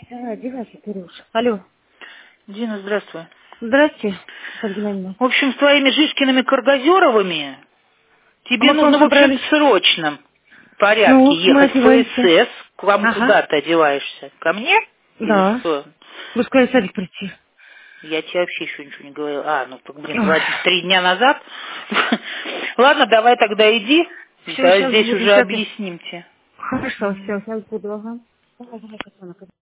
Девайся, Кирюш. Алло. Дина, здравствуй. Здрасте, Альгина. В общем, с твоими Жишкиными Каргозеровыми А тебе мы к вам нужно, в общем, в собрались. срочном порядке Ну, мы ехать в одеваемся. ФСС. Ага. Куда ты одеваешься? Ко мне? Или Да. что? Вы сказали, садик прийти. Я тебе вообще еще ничего не говорила. Ну, так, блин, Ой. 3 дня назад. Ладно, давай тогда иди. Все, Да, сейчас здесь буду, уже сейчас я... объясним тебе. Хорошо, все, сейчас буду, ага. Давай, котенок.